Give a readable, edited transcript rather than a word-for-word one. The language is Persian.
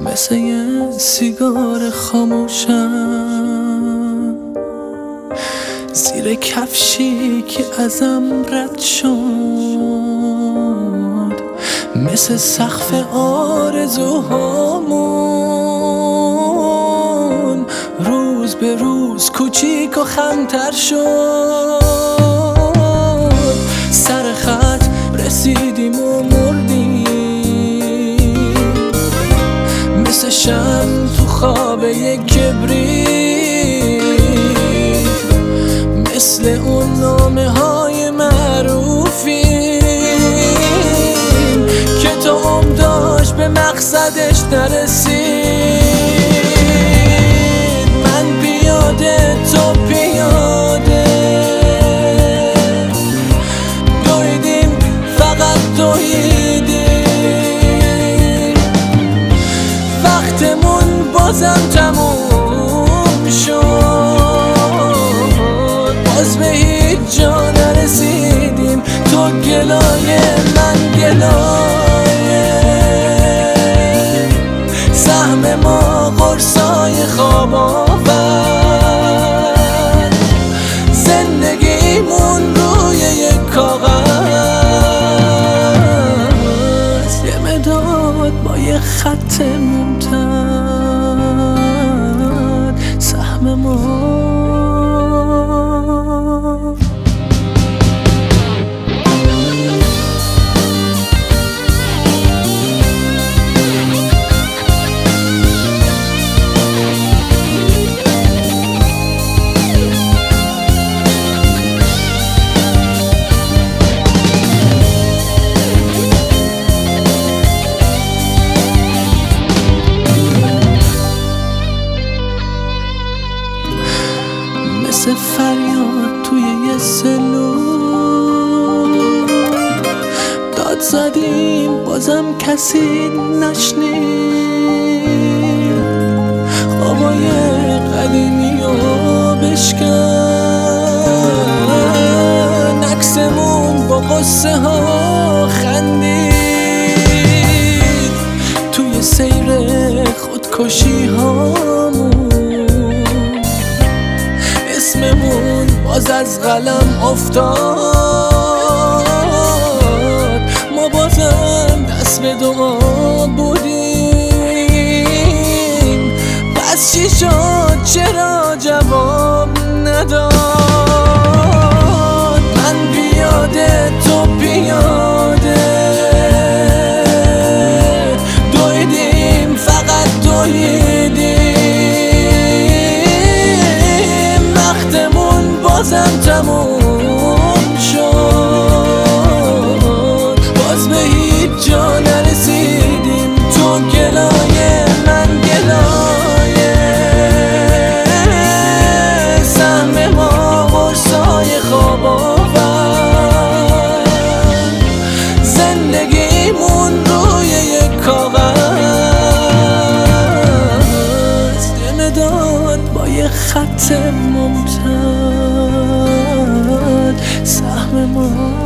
مثل یه سیگار خاموشم زیر کفشی که ازم رد شد، مثل سقف آرزوهامون روز به روز کوچیک و خمتر شد. سر خط رسیدیم و مردیم، مثل شمع تو خواب یک کبریت، مثل اون نامه های معروفیم که تا عمر داشت به مقصدش نرسید. من پیاده تو پیاده دویدیم، فقط دویدیم، وقتمون بازم تموم شد، باز به هیچ جا نرسیدیم. تو گلایه من گلایه، سهم ما قرصای خواب آور، زندگیمون روی یک کاغذ، یه مداد با یه خط ممتد، سهم ما. مثل فریاد توی یه سلول، داد زدیم بازم کسی نشنید، خوابای قدیمی رو بشکن، عکسمون با قصه ها خندید، توی سیر خودکشی هامون اسممون باز از قلم افتاد. ما بازم دست به دعا بودیم، پس چی شد چرا جواب نداد؟ من پیاده تو پیاده دویدیم، فقط دویدیم، وقتمون بازم تموم شد، باز به هیچ جا نرسیدیم. تو گلایه من گلایه، سهم ما قرصای خواب آور، زندگیمون روی یک کاغذ، یه مداد با یه خط ممتد، سهم ما.